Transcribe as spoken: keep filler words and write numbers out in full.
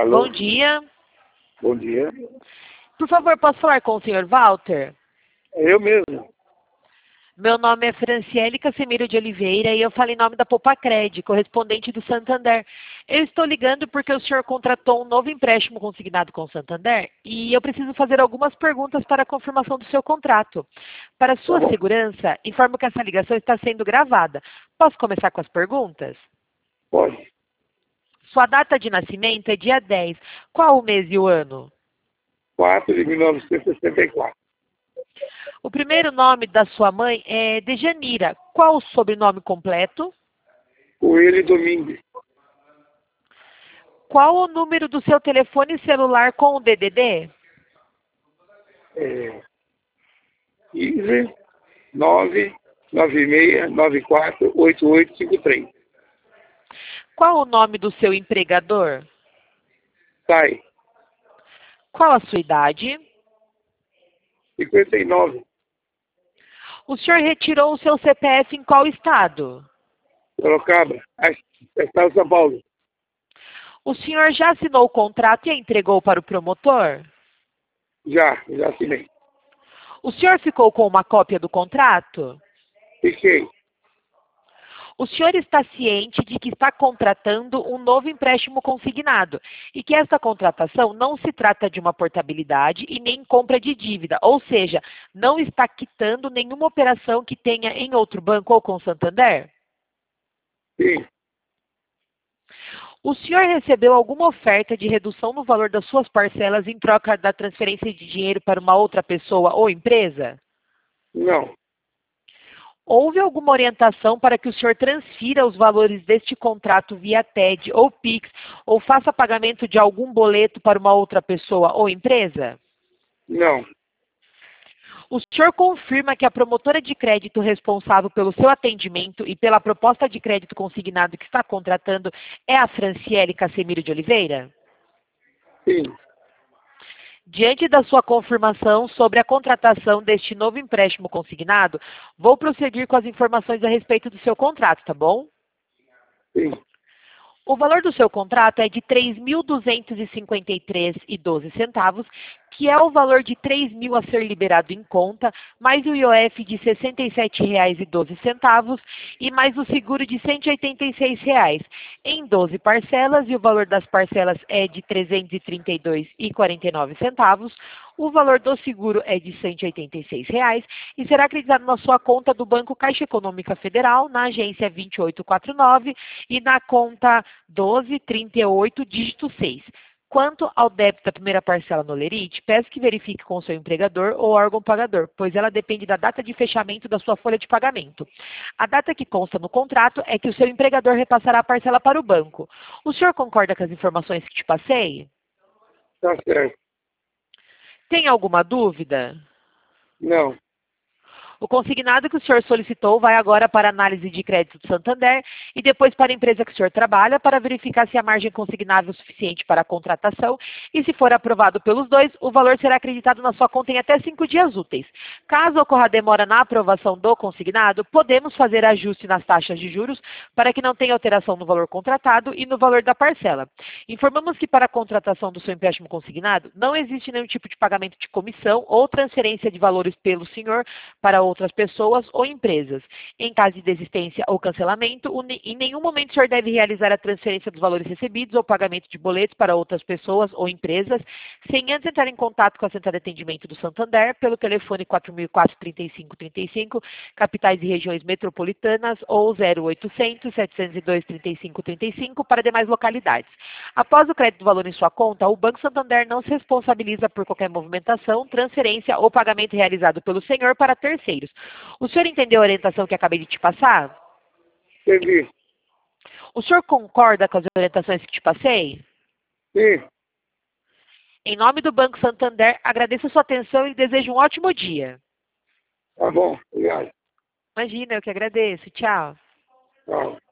Alô? Bom dia. Bom dia. Por favor, posso falar com o senhor Walter? É eu mesmo. Meu nome é Franciele Casemiro de Oliveira e eu falo em nome da Popacred, correspondente do Santander. Eu estou ligando porque o senhor contratou um novo empréstimo consignado com o Santander e eu preciso fazer algumas perguntas para a confirmação do seu contrato. Para Tá sua bom? segurança, informo que essa ligação está sendo gravada. Posso começar com as perguntas? Pode. Sua data de nascimento é dia dez. Qual o mês e o ano? quatro de mil novecentos e sessenta e quatro. O primeiro nome da sua mãe é Dejanira. Qual o sobrenome completo? Coelho Domingues. Qual o número do seu telefone celular com o D D D? É, quinze, nove, nove seis, nove quatro, oito oito cinco três. Qual o nome do seu empregador? Sai. Qual a sua idade? cinquenta e nove. O senhor retirou o seu C P F em qual estado? Sorocaba. Estado de São Paulo. O senhor já assinou o contrato e a entregou para o promotor? Já, já assinei. O senhor ficou com uma cópia do contrato? Fiquei. O senhor está ciente de que está contratando um novo empréstimo consignado e que essa contratação não se trata de uma portabilidade e nem compra de dívida, ou seja, não está quitando nenhuma operação que tenha em outro banco ou com o Santander? Sim. O senhor recebeu alguma oferta de redução no valor das suas parcelas em troca da transferência de dinheiro para uma outra pessoa ou empresa? Não. Houve alguma orientação para que o senhor transfira os valores deste contrato via T E D ou Pix ou faça pagamento de algum boleto para uma outra pessoa ou empresa? Não. O senhor confirma que a promotora de crédito responsável pelo seu atendimento e pela proposta de crédito consignado que está contratando é a Franciele Casemiro de Oliveira? Sim. Diante da sua confirmação sobre a contratação deste novo empréstimo consignado, vou prosseguir com as informações a respeito do seu contrato, tá bom? Sim. O valor do seu contrato é de três mil duzentos e cinquenta e três reais e doze centavos, que é o valor de três mil a ser liberado em conta, mais o I O F de sessenta e sete reais e doze centavos e mais o seguro de cento e oitenta e seis reais, em doze parcelas, e o valor das parcelas é de trezentos e trinta e dois reais e quarenta e nove centavos. O valor do seguro é de cento e oitenta e seis reais e será acreditado na sua conta do Banco Caixa Econômica Federal, na agência vinte e oito quarenta e nove e na conta doze trinta e oito, dígito seis. Quanto ao débito da primeira parcela no Lerite, peço que verifique com o seu empregador ou órgão pagador, pois ela depende da data de fechamento da sua folha de pagamento. A data que consta no contrato é que o seu empregador repassará a parcela para o banco. O senhor concorda com as informações que te passei? Tá certo. Tem alguma dúvida? Não. O consignado que o senhor solicitou vai agora para a análise de crédito do Santander e depois para a empresa que o senhor trabalha para verificar se a margem consignável é suficiente para a contratação e, se for aprovado pelos dois, o valor será acreditado na sua conta em até cinco dias úteis. Caso ocorra demora na aprovação do consignado, podemos fazer ajuste nas taxas de juros para que não tenha alteração no valor contratado e no valor da parcela. Informamos que para a contratação do seu empréstimo consignado não existe nenhum tipo de pagamento de comissão ou transferência de valores pelo senhor para outras pessoas ou empresas. Em caso de desistência ou cancelamento, em nenhum momento o senhor deve realizar a transferência dos valores recebidos ou pagamento de boletos para outras pessoas ou empresas, sem antes entrar em contato com a central de atendimento do Santander pelo telefone quatro mil e quatro, trinta e cinco trinta e cinco, capitais e regiões metropolitanas, ou zero oitocentos, setecentos e dois, trinta e cinco trinta e cinco para demais localidades. Após o crédito do valor em sua conta, o Banco Santander não se responsabiliza por qualquer movimentação, transferência ou pagamento realizado pelo senhor para terceiros. O senhor entendeu a orientação que acabei de te passar? Entendi. O senhor concorda com as orientações que te passei? Sim. Em nome do Banco Santander, agradeço a sua atenção e desejo um ótimo dia. Tá bom. Obrigado. Imagina, eu que agradeço. Tchau. Tchau.